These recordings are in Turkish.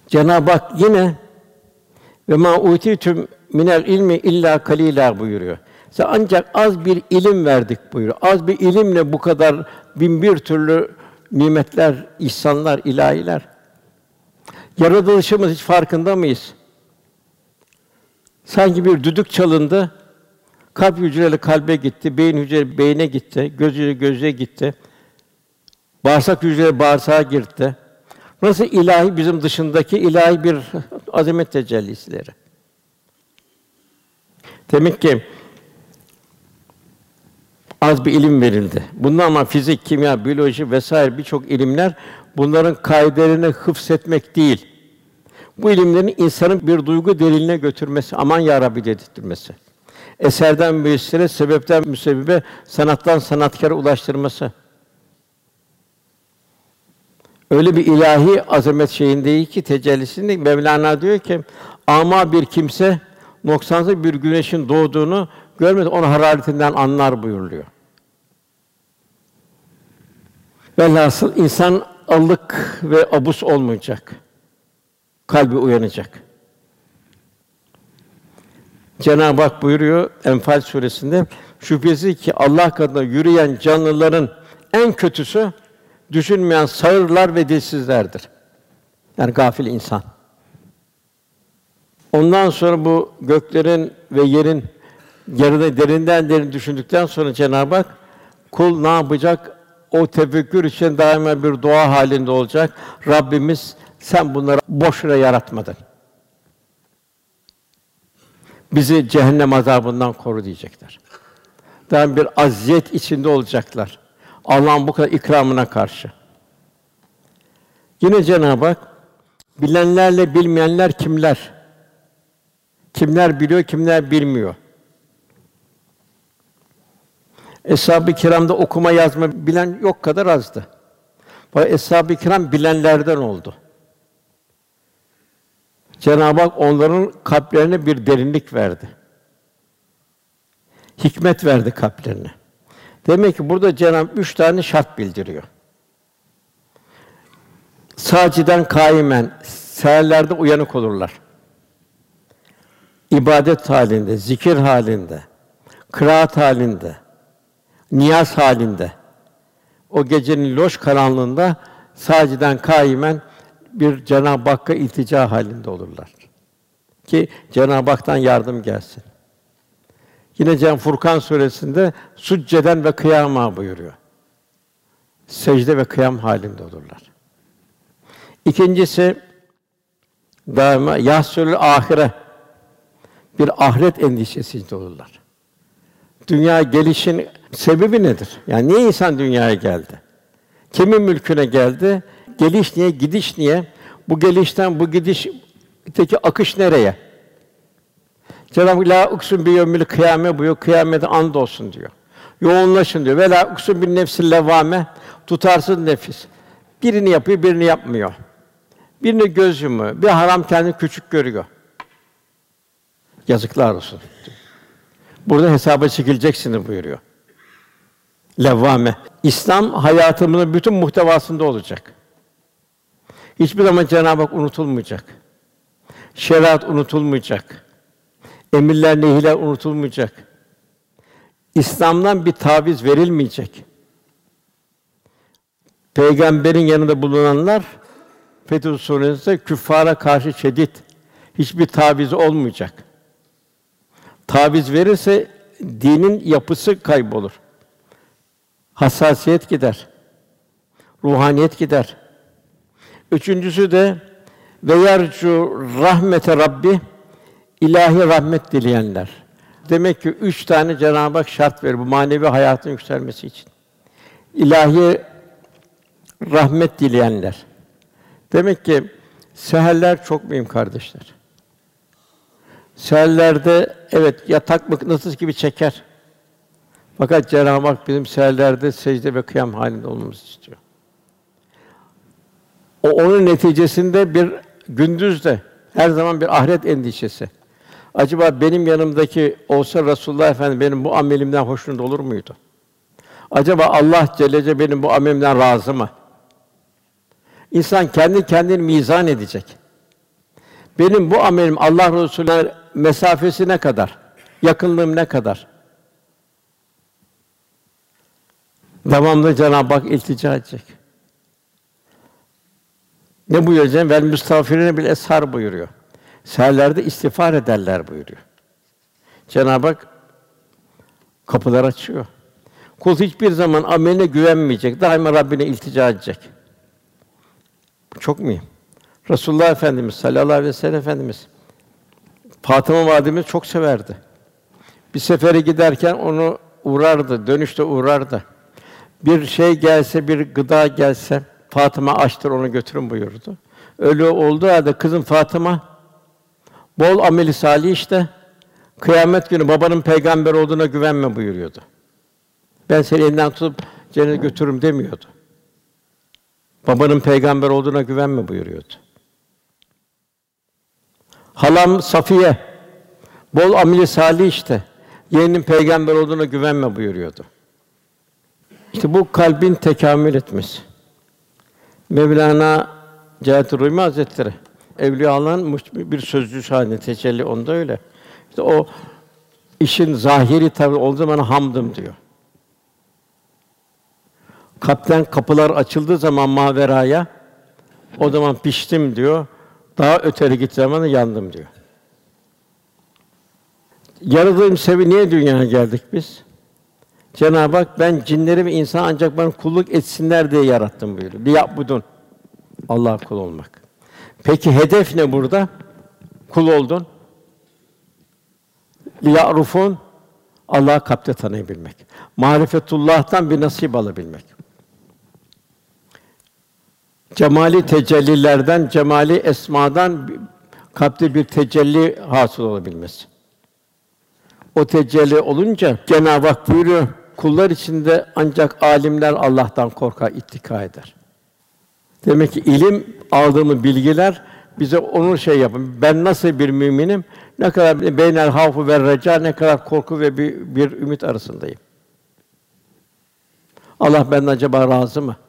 Cenab-ı Hak yine ve ma utitüm minel ilmi illa kalîlâ buyuruyor. Size ancak az bir ilim verdik buyuruyor. Az bir ilimle bu kadar bin bir türlü nimetler, ihsanlar, ilahiler. Yaratılışımız hiç farkında mıyız? Sanki bir düdük çalındı, kalp hücreleri kalbe gitti, beyin hücreleri beyne gitti, göz hücreleri göze gitti, bağırsak hücreleri bağırsağa girdi. Nasıl ilahi bizim dışındaki ilahi bir azamet tecellileri. Demek ki az bir ilim verildi. Bundan ama fizik, kimya, biyoloji vesaire birçok ilimler bunların kaidelerini hıfzetmek değil. Bu ilimlerin insanın bir duygu derinliğine götürmesi, aman ya Rabbi dedirtmesi. Eserden müessire, sebepten müsebbibe, sanattan sanatkâra ulaştırması. Öyle bir ilahi azamet şeyindeyiz ki tecellisinde Mevlana diyor ki ama bir kimse noksansız bir güneşin doğduğunu görmez, onun hararetinden anlar buyuruluyor. Velhasıl insan allık ve abus olmayacak. Kalbi uyanacak. Cenab-ı Hak buyuruyor Enfal suresinde şüphesiz ki Allah katında yürüyen canlıların en kötüsü düşünmeyen sağırlar ve dilsizlerdir. Yani gafil insan. Ondan sonra bu göklerin ve yerin yarını derinden derin düşündükten sonra Cenab-ı Hak kul ne yapacak? O tefekkür için daima bir dua halinde olacak. Rabbimiz sen bunları boşuna yaratmadın. Bizi cehennem azabından koru diyecekler. Daima bir aziyet içinde olacaklar. Allah'ın bu kadar ikramına karşı. Yine Cenab-ı Hak bilenlerle bilmeyenler kimler? Kimler biliyor, kimler bilmiyor? Eshab-ı Kiram'da okuma yazma bilen yok kadar azdı. Fakat Eshab-ı Kiram bilenlerden oldu. Cenab-ı Hak onların kalplerine bir derinlik verdi. Hikmet verdi kalplerine. Demek ki burada Cenab-ı Hak 3 tane şart bildiriyor. Sâciden kâimen, seherlerde uyanık olurlar. İbadet halinde, zikir halinde, kıraat halinde, niyaz halinde. O gecenin loş karanlığında sâciden kâimen bir Cenab-ı Hakk'a iltica halinde olurlar. Ki Cenab-ı Hak'tan yardım gelsin. Yine Cenab-ı Furkan suresinde succeden ve kıyama buyuruyor. Secde ve kıyam halinde olurlar. İkincisi daima yahsûl ahire, bir ahiret endişesinde olurlar. Dünya gelişin sebebi nedir? Yani niye insan dünyaya geldi? Kimin mülküne geldi? Geliş niye, gidiş niye? Bu gelişten bu gidişteki akış nereye? Cenab-ı Hak la uksun bi yevmil kıyame buyuruyor. Kıyamete and olsun diyor. Yoğunlaşın diyor. Ve la uksun bin nefsil levvame, tutarsız nefis. Birini yapıyor, birini yapmıyor. Birini göz yumuyor. Bir haram kendini küçük görüyor. Yazıklar olsun. Burada hesaba çekileceksiniz buyuruyor. Levvame. İslam hayatımızın bütün muhtevasında olacak. Hiçbir zaman Cenab-ı Hak unutulmayacak. Şeriat unutulmayacak. Emirler, nehîler unutulmayacak. İslam'dan bir taviz verilmeyecek. Peygamberin yanında bulunanlar Fetih Suresi'nde küffara karşı şedid, hiçbir taviz olmayacak. Taviz verirse dinin yapısı kaybolur. Hassasiyet gider. Ruhaniyet gider. Üçüncüsü de ve yercu rahmete Rabbi, ilahi rahmet dileyenler. Demek ki 3 tane Cenab-ı Hak şart verir bu manevi hayatın yükselmesi için. İlahi rahmet dileyenler. Demek ki seherler çok mühim kardeşler. Seherlerde evet yatak mıknatıs gibi çeker. Fakat Cenab-ı Hak bizim seherlerde secde ve kıyam halinde olmamızı istiyor. Onun neticesinde bir gündüzde her zaman bir ahiret endişesi. Acaba benim yanımdaki olsa Resulullah Efendimiz benim bu amelimden hoşnut olur muydu? Acaba Allah Celle Celaluhu benim bu amelimden razı mı? İnsan kendi kendini mizan edecek. Benim bu amelim Allah Resulü'ne mesafesi ne kadar? Yakınlığım ne kadar? Devamlı Cenab-ı Hak iltica edecek. Ne buyuruyor Cenab-ı Hak? Vel müstağfirine bil eshar buyuruyor. Seherlerde istiğfar ederler buyuruyor. Cenab-ı Hak kapılar açıyor. Kul hiçbir zaman ameline güvenmeyecek, daima Rabbine iltica edecek. Bu çok mühim. Resulullah Efendimiz sallallahu aleyhi ve sellem Efendimiz Fatıma validemiz çok severdi. Bir sefere giderken onu uğrardı, dönüşte uğrardı. Bir şey gelse, bir gıda gelse, Fatıma açtır onu götürün buyurdu. Öyle olduğu halde kızım Fatıma bol ameli salih işte. Kıyamet günü babanın peygamber olduğuna güvenme buyuruyordu. Ben seni elinden tutup cennete götürürüm demiyordu. Babanın peygamber olduğuna güvenme buyuruyordu. Halam Safiye bol ameli salih işte. Yeğenin peygamber olduğuna güvenme buyuruyordu. İşte bu kalbin tekamül etmesi. Mevlana Celaleddin Rumi Hazretleri Evliyaullah'ın bir sözcüsü haline tecelli onda öyle. İşte o işin zahiri tabi olduğu zaman hamdım diyor. Kalpten kapılar açıldığı zaman maveraya o zaman piştim diyor. Daha öteri gittiği zaman yandım diyor. Yaradığım sebebi niye dünyaya geldik biz? Cenab-ı Hak ben cinleri ve insan ancak bana kulluk etsinler diye yarattım buyuruyor. Liya'budun. Allah'a kul olmak. Peki hedef ne burada? Kul oldun. Liya'rufun. Allah'ı kalpte tanıyabilmek. Marifetullah'tan bir nasip alabilmek. Cemali tecellilerden, cemali esmadan kalpte bir tecelli hasıl olabilmesi. O tecelli olunca Cenab-ı Hak buyuruyor, kullar içinde ancak âlimler Allah'tan korkar, ittika eder. Demek ki ilim aldığımız bilgiler bize onu yapın. Ben nasıl bir müminim? Ne kadar beynel havfu ve reca, ne kadar korku ve bir ümit arasındayım. Allah benden acaba razı mı?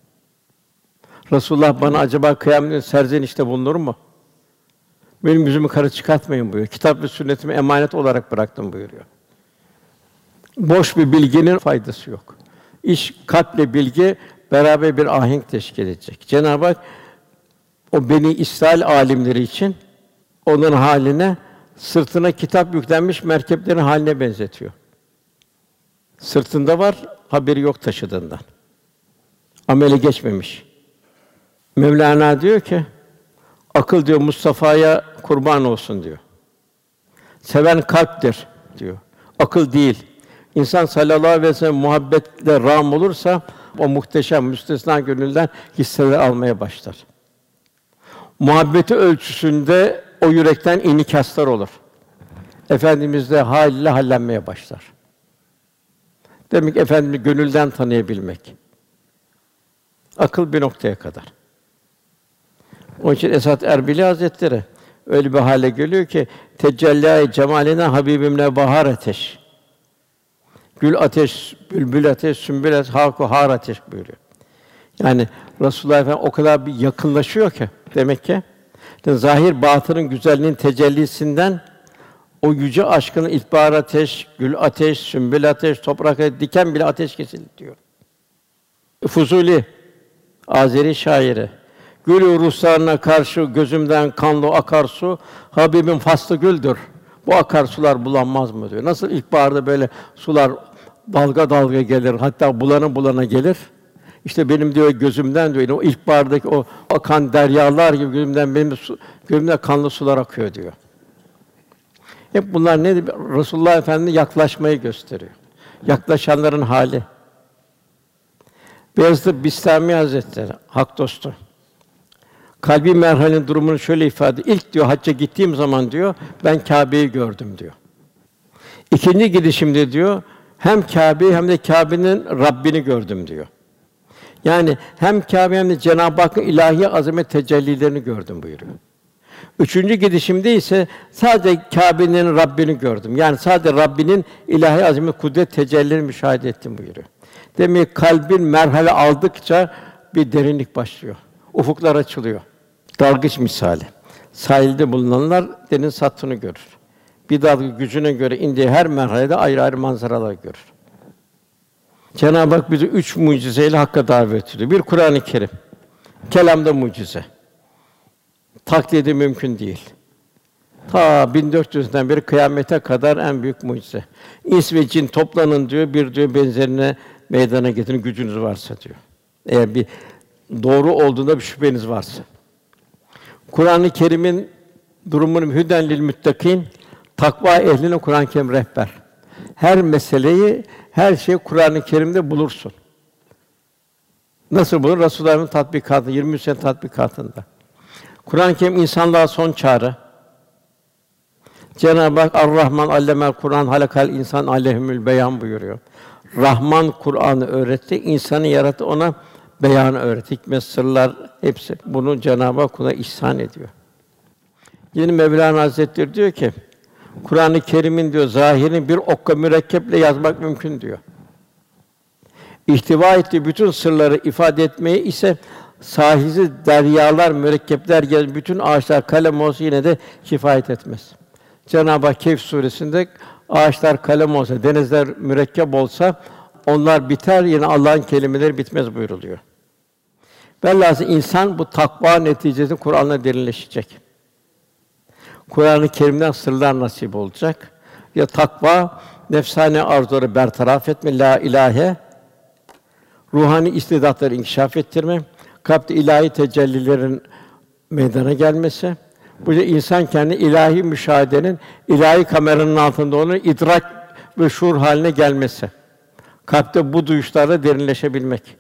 Resulullah bana acaba kıyamet serzenişte bulunur mu? Benim yüzümü kara çıkartmayın buyuruyor. Kitap ve sünnetimi emanet olarak bıraktım buyuruyor. Boş bir bilginin faydası yok. İş kalple bilgi beraber bir ahenk teşkil edecek. Cenab-ı Hak o Beni İsrail âlimleri için onların haline sırtına kitap yüklenmiş merkeplerin haline benzetiyor. Sırtında var, haberi yok taşıdığından. Amele geçmemiş. Mevlana diyor ki, akıl diyor Mustafa'ya kurban olsun diyor. Seven kalptir diyor. Akıl değil. İnsan sallallahu aleyhi ve sellem muhabbetle râm olursa o muhteşem, müstesna gönülden hisseler almaya başlar. Muhabbeti ölçüsünde o yürekten inikâslar olur. Efendimiz de hâliyle hallenmeye başlar. Demek ki Efendimizi gönülden tanıyabilmek. Akıl bir noktaya kadar. Onun için Esad Erbili Hazretleri öyle bir hale geliyor ki tecellâ-i cemaline habibimle bahar ateş. Gül ateş, bülbül ateş, sümbül ateş, hâku har ateş buyuruyor. Yani Resulullah Efendimiz o kadar bir yakınlaşıyor ki demek ki zahir batının güzelliğinin tecellisinden o yüce aşkının ilkbahar ateş, gül ateş, sümbül ateş, toprak ateş, diken bile ateş kesildi diyor. Fuzuli Azeri şairi gül ruhsarına karşı gözümden kanlı akarsu, Habibim faslı güldür. Bu akarsular bulanmaz mı diyor. Nasıl ilkbaharda böyle sular dalga dalga gelir, hatta bulana bulana gelir. İşte benim diyor gözümden diyor, o ilkbahardaki o akan deryalar gibi gözümden kanlı sular akıyor diyor. Hep bunlar ne? Resulullah Efendimiz yaklaşmayı gösteriyor. Yaklaşanların hali. Beyazıt Bistami Hazretleri, hak dostu. Kalbi merhalenin durumunu şöyle ifade: İlk diyor hacca gittiğim zaman diyor ben Kâbe'yi gördüm diyor. İkinci gidişimde diyor hem Kâbe'yi hem de Kâbe'nin Rabbini gördüm diyor. Yani hem Kâbe hem de Cenab-ı Hakk'ın ilahi azamet tecellilerini gördüm buyuruyor. Üçüncü gidişimde ise sadece Kâbe'nin Rabbini gördüm. Yani sadece Rabbinin ilahi azamet kudret tecellilerini müşahede ettim buyuruyor. Demek ki kalbin merhale aldıkça bir derinlik başlıyor. Ufuklar açılıyor. Dalgıç misali. Sahilde bulunanlar deniz hattını görür. Bir dalga gücüne göre indiği her merhalede ayrı ayrı manzaralar görür. Cenab-ı Hak bizi 3 mucizeyle Hakk'a davet ediyor. Bir, Kur'an-ı Kerim. Kelamda mucize. Taklidi mümkün değil. Ta 1400'den beri kıyamete kadar en büyük mucize. İns ve cin toplanın diyor, bir diyor benzerine meydana getirin gücünüz varsa diyor. Eğer bir doğru olduğunda bir şüpheniz varsa. Kur'an-ı Kerim'in durumunun hüden lil muttakin, takva ehline Kur'an-ı Kerim rehber. Her meseleyi, her şeyi Kur'an-ı Kerim'de bulursun. Nasıl bulur? Resulullah'ın tatbikatı, 23 sene tatbikatında. Kur'an-ı Kerim insanlığa son çağrı. Cenab-ı Hak Er-Rahman allemel Kur'an halakal insan aleyhimül beyan buyuruyor. Rahman Kur'an'ı öğretti, insanı yarattı, ona beyanı öğretti. Hikmet, sırlar hepsi. Bunu Cenab-ı Hak kula ihsan ediyor. Yine Mevlana Hazretleri diyor ki, Kur'an-ı Kerim'in diyor zahirini bir okka mürekkeple yazmak mümkün diyor. İhtiva ettiği bütün sırları ifade etmeyi ise sahizi deryalar, mürekkepler, bütün ağaçlar kalem olsa yine de kifayet etmez. Cenab-ı Hak Kehf suresinde ağaçlar kalem olsa, denizler mürekkep olsa onlar biter, yine Allah'ın kelimeleri bitmez buyuruluyor. Velhâsıl insan bu takva neticesinde Kur'an'la derinleşecek. Kur'an-ı Kerim'den sırlar nasip olacak. Ya takva, nefsane arzuları bertaraf etme, la ilahe, ruhani istidatları inkişaf ettirme, kalpte ilahi tecellilerin meydana gelmesi. Bu da insan kendi ilahi müşahedenin ilahi kameranın altında onu idrak ve şuur haline gelmesi. Kalpte bu duyuşlarla derinleşebilmek.